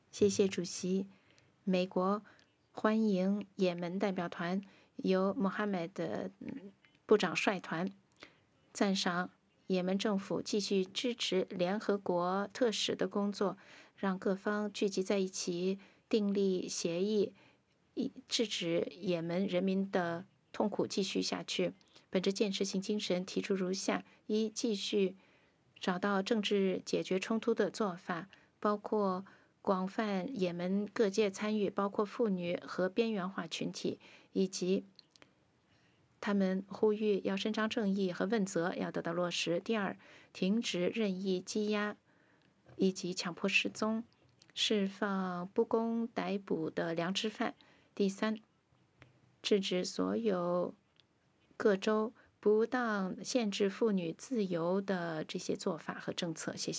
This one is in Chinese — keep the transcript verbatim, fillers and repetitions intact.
谢谢主席。美国欢迎也门代表团由穆罕默德部长率团，赞赏也门政府继续支持联合国特使的工作，让各方聚集在一起，订立协议，以制止也门人民的痛苦继续下去。本着建设性精神，提出如下：一、继续找到政治解决冲突的做法，包括广泛也门各界参与，包括妇女和边缘化群体，以及他们呼吁要伸张正义和问责要得到落实。第二，停止任意羁押以及强迫失踪，释放不公逮捕的良知犯。第三，制止所有各州不当限制妇女自由的这些做法和政策。谢谢。